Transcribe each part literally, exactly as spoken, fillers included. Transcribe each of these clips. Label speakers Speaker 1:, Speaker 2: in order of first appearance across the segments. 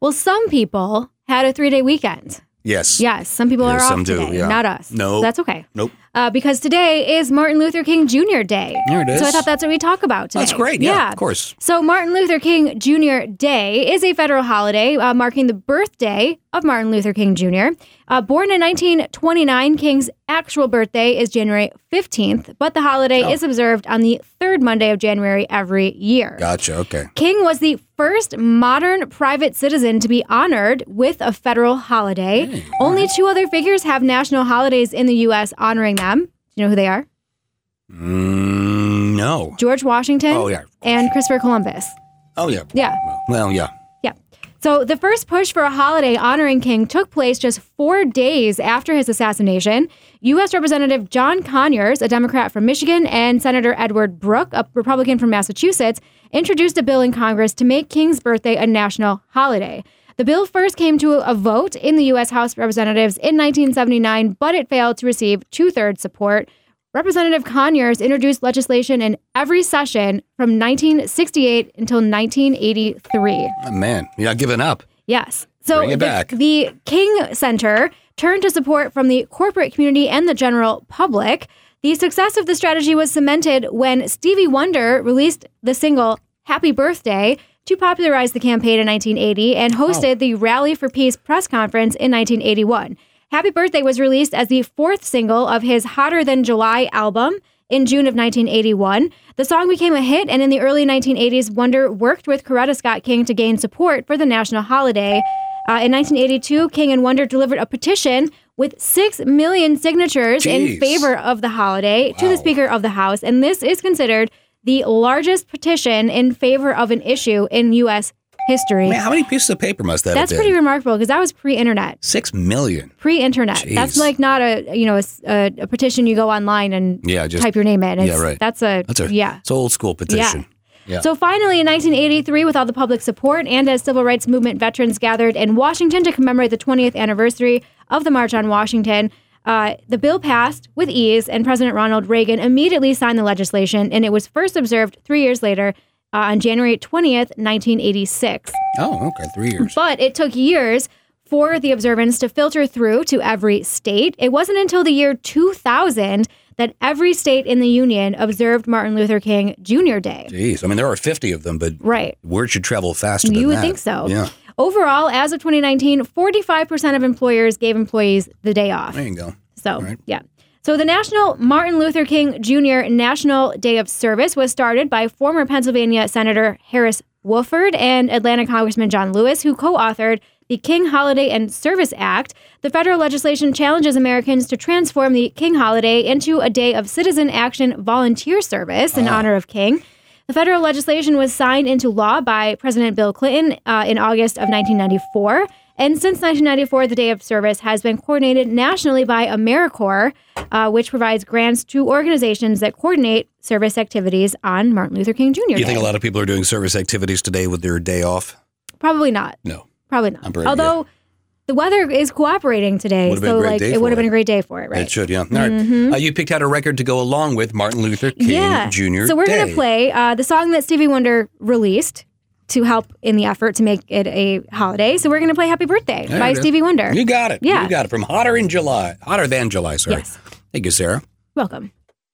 Speaker 1: Well, some people had a three-day weekend.
Speaker 2: Yes.
Speaker 1: Yes, some people
Speaker 2: Yes,
Speaker 1: are off
Speaker 2: some do,
Speaker 1: today,
Speaker 2: yeah.
Speaker 1: not us.
Speaker 2: No.
Speaker 1: So that's okay.
Speaker 2: Nope.
Speaker 1: Uh, because today is Martin Luther King Junior Day.
Speaker 2: There it is.
Speaker 1: So I thought that's what we talk about today.
Speaker 2: That's great. Yeah, of course.
Speaker 1: So Martin Luther King Junior Day is a federal holiday uh, marking the birthday of Martin Luther King Junior Uh, born in nineteen twenty-nine, King's actual birthday is January fifteenth, but the holiday
Speaker 2: Oh.
Speaker 1: is observed on the third Monday of January every year.
Speaker 2: Gotcha. Okay.
Speaker 1: King was the first modern private citizen to be honored with a federal holiday.
Speaker 2: Hey,
Speaker 1: Only two other figures have national holidays in the U S honoring them. Do you know who they are?
Speaker 2: Mm, no.
Speaker 1: George Washington
Speaker 2: Oh, yeah.
Speaker 1: and Christopher Columbus.
Speaker 2: Oh, yeah.
Speaker 1: Yeah.
Speaker 2: Well, yeah.
Speaker 1: Yeah. So the first push for a holiday honoring King took place just four days after his assassination. U S. Representative John Conyers, a Democrat from Michigan, and Senator Edward Brooke, a Republican from Massachusetts, introduced a bill in Congress to make King's birthday a national holiday. The bill first came to a vote in the U S. House of Representatives in nineteen seventy-nine, but it failed to receive two-thirds support. Representative Conyers introduced legislation in every session from nineteen sixty-eight until nineteen eighty-three.
Speaker 2: Oh, man, you're not giving up.
Speaker 1: Yes. So
Speaker 2: Bring it
Speaker 1: the,
Speaker 2: back.
Speaker 1: the King Center turned to support from the corporate community and the general public. The success of the strategy was cemented when Stevie Wonder released the single Happy Birthday to popularize the campaign in nineteen eighty and hosted
Speaker 2: Oh.
Speaker 1: the Rally for Peace press conference in nineteen eighty-one. Happy Birthday was released as the fourth single of his Hotter Than July album in June of nineteen eighty-one. The song became a hit, and in the early nineteen eighties, Wonder worked with Coretta Scott King to gain support for the national holiday. Uh, in nineteen eighty-two, King and Wonder delivered a petition with six million signatures
Speaker 2: Jeez.
Speaker 1: in favor of the holiday to the
Speaker 2: Wow.
Speaker 1: Speaker of the House, and this is considered the largest petition in favor of an issue in U S history.
Speaker 2: Man, how many pieces of paper must that
Speaker 1: That's
Speaker 2: have
Speaker 1: pretty
Speaker 2: been?
Speaker 1: remarkable because that was pre-internet.
Speaker 2: Six million.
Speaker 1: Pre-internet.
Speaker 2: Jeez.
Speaker 1: That's like not a you know a, s- a- a petition you go online and
Speaker 2: Yeah, just
Speaker 1: type your name in. It's,
Speaker 2: yeah, right.
Speaker 1: That's a
Speaker 2: That's a
Speaker 1: yeah.
Speaker 2: It's an old school petition. Yeah.
Speaker 1: So finally, in nineteen eighty-three, with all the public support and as civil rights movement veterans gathered in Washington to commemorate the twentieth anniversary of the March on Washington, uh, the bill passed with ease, and President Ronald Reagan immediately signed the legislation, and it was first observed three years later uh, on January twentieth, nineteen eighty-six.
Speaker 2: Oh, okay, three years.
Speaker 1: But it took years for the observance to filter through to every state. It wasn't until the year two thousand that every state in the Union observed Martin Luther King Junior Day.
Speaker 2: Jeez, I mean, there are fifty of them, but
Speaker 1: Right.
Speaker 2: word should travel faster than
Speaker 1: You would
Speaker 2: that.
Speaker 1: think so.
Speaker 2: Yeah,
Speaker 1: Overall, as of twenty nineteen, forty-five percent of employers gave employees the day off.
Speaker 2: there you go.
Speaker 1: So,
Speaker 2: right.
Speaker 1: yeah. So the National Martin Luther King Junior National Day of Service was started by former Pennsylvania Senator Harris Wofford and Atlanta Congressman John Lewis, who co-authored the King Holiday and Service Act. The federal legislation challenges Americans to transform the King Holiday into a day of citizen action volunteer service in
Speaker 2: Ah.
Speaker 1: honor of King. The federal legislation was signed into law by President Bill Clinton uh, in August of nineteen ninety-four. And since nineteen ninety-four, the Day of Service has been coordinated nationally by AmeriCorps, uh, which provides grants to organizations that coordinate service activities on Martin Luther King Junior
Speaker 2: Do you
Speaker 1: Day.
Speaker 2: think a lot of people are doing service activities today with their day off?
Speaker 1: Probably not.
Speaker 2: No.
Speaker 1: Probably not.
Speaker 2: I'm pretty-
Speaker 1: Although the weather is cooperating today,
Speaker 2: Would've been a
Speaker 1: so
Speaker 2: great
Speaker 1: like
Speaker 2: day
Speaker 1: it
Speaker 2: for
Speaker 1: would have
Speaker 2: it.
Speaker 1: been a great day for it, right?
Speaker 2: It should, yeah. All right. Uh, you picked out a record to go along with Martin Luther King
Speaker 1: yeah.
Speaker 2: Junior
Speaker 1: So we're
Speaker 2: Day.
Speaker 1: going to play uh, the song that Stevie Wonder released to help in the effort to make it a holiday. So we're going to play Happy Birthday
Speaker 2: There
Speaker 1: by
Speaker 2: it is.
Speaker 1: Stevie Wonder.
Speaker 2: You got it.
Speaker 1: Yeah.
Speaker 2: You got it. From Hotter in July. Hotter than July, sorry.
Speaker 1: Yes.
Speaker 2: Thank you, Sarah.
Speaker 1: Welcome.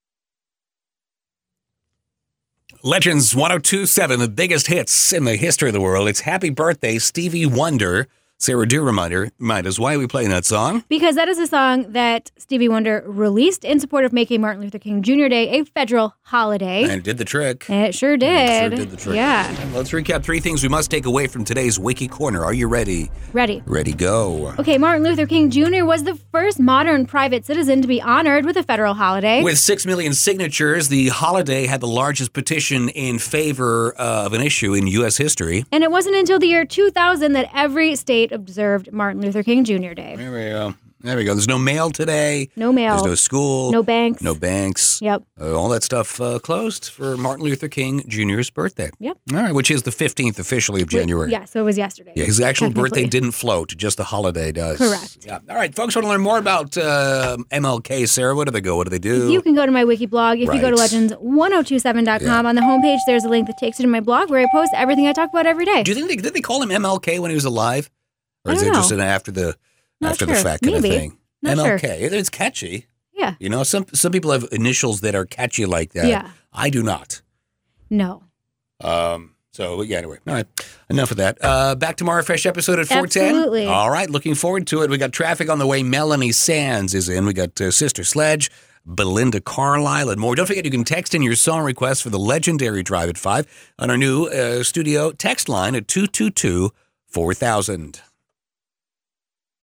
Speaker 2: Legends one oh two point seven, the biggest hits in the history of the world. It's Happy Birthday, Stevie Wonder. Sarah, do reminder, remind us, why are we playing that song?
Speaker 1: Because that is a song that Stevie Wonder released in support of making Martin Luther King Junior Day a federal holiday.
Speaker 2: And it did the trick.
Speaker 1: It sure did.
Speaker 2: It sure did the trick.
Speaker 1: Yeah.
Speaker 2: Let's recap three things we must take away from today's Wiki Corner. Are you ready?
Speaker 1: Ready.
Speaker 2: Ready, go.
Speaker 1: Okay, Martin Luther King Junior was the first modern private citizen to be honored with a federal holiday.
Speaker 2: With six million signatures, the holiday had the largest petition in favor of an issue in U S history.
Speaker 1: And it wasn't until the year two thousand that every state observed Martin Luther King Junior Day.
Speaker 2: There we go. There we go. There's no mail today.
Speaker 1: No mail.
Speaker 2: There's no school.
Speaker 1: No banks.
Speaker 2: No banks.
Speaker 1: Yep.
Speaker 2: Uh, all that stuff uh, closed for Martin Luther King Junior's birthday.
Speaker 1: Yep.
Speaker 2: All right, which is the fifteenth officially of January.
Speaker 1: Yeah, so it was yesterday.
Speaker 2: Yeah, his actual
Speaker 1: Technically.
Speaker 2: birthday didn't float, just the holiday does.
Speaker 1: Correct.
Speaker 2: Yeah. All right, folks want to learn more about uh, M L K. Sarah, where do they go? What do they do?
Speaker 1: You can go to my wiki blog. If you go to
Speaker 2: Right.
Speaker 1: legends ten twenty-seven dot com,
Speaker 2: Yeah.
Speaker 1: on the homepage, there's a link that takes you to my blog where I post everything I talk about every day.
Speaker 2: Do you think they, did they call him M L K when he was alive? Or
Speaker 1: I
Speaker 2: is
Speaker 1: don't
Speaker 2: it
Speaker 1: know.
Speaker 2: just an after the
Speaker 1: Not
Speaker 2: after
Speaker 1: sure.
Speaker 2: the fact kind
Speaker 1: Maybe.
Speaker 2: of thing?
Speaker 1: Not
Speaker 2: M L K.
Speaker 1: sure.
Speaker 2: It's catchy.
Speaker 1: Yeah.
Speaker 2: You know, some some people have initials that are catchy like that.
Speaker 1: Yeah.
Speaker 2: I do not.
Speaker 1: No.
Speaker 2: Um, so, yeah, anyway. All right. Enough of that. Uh, back tomorrow, a fresh episode at four ten.
Speaker 1: Absolutely.
Speaker 2: All right. Looking forward to it. We got traffic on the way. Melanie Sands is in. We got uh, Sister Sledge, Belinda Carlisle, and more. Don't forget, you can text in your song requests for the legendary Drive at five on our new uh, studio text line at two two two, four thousand.